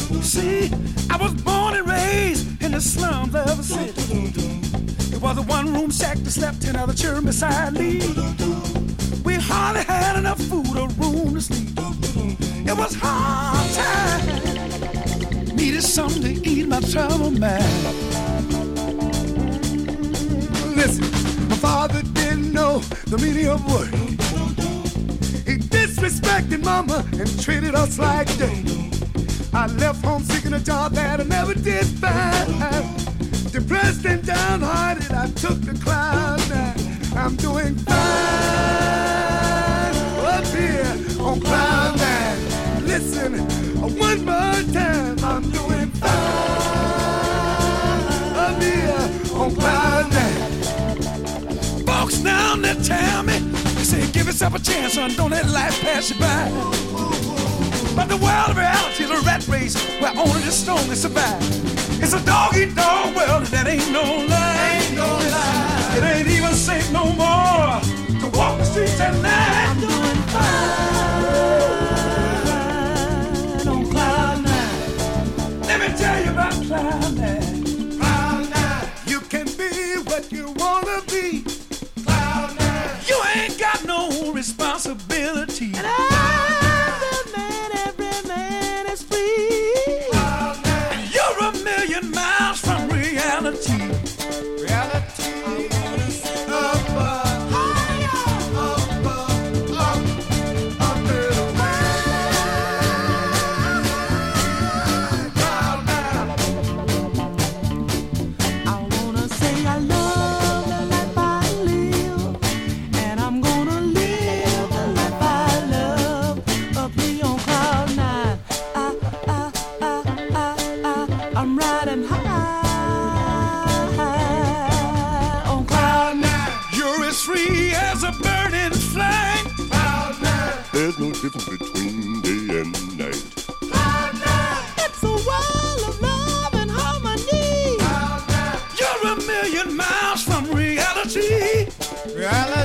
See, I was born and raised in the slums of a city. It was a one-room shack that slept 10 other children beside me. We hardly had enough food or room to sleep. It was hard time. Needed something to ease my trouble mind. Listen, my father didn't know the meaning of work. He disrespected mama and treated us like dirt. I left home seeking a job that I never did find. Depressed and downhearted, I took the cloud nine. I'm doing fine up here on cloud nine. Listen, one more time, I'm doing fine up here on cloud nine. Folks down there tell me, they say give yourself a chance, son, don't let life pass you by. But the world of reality is a rat race where only the strongest survive. It's a dog-eat-dog world and that ain't no lie. Ain't no lie. It ain't even safe no more to walk the streets at night. I'm doing fine on cloud nine. Let me tell you about cloud nine. Cloud nine. You can be what you wanna be. Cloud nine. You ain't got no responsibility. And every man is free. Cloud nine. You're a million miles from reality. Reality. I wanna see above, higher, above, up and away. Cloud nine. I wanna say I love the life I live, and I'm gonna live the life I love. Up here on cloud nine, I'm riding high on cloud nine. You're as free as a bird in flight. Cloud nine. There's no difference between day and night. Cloud nine. It's a world of love and harmony. Cloud nine. You're a million miles from reality. Reality.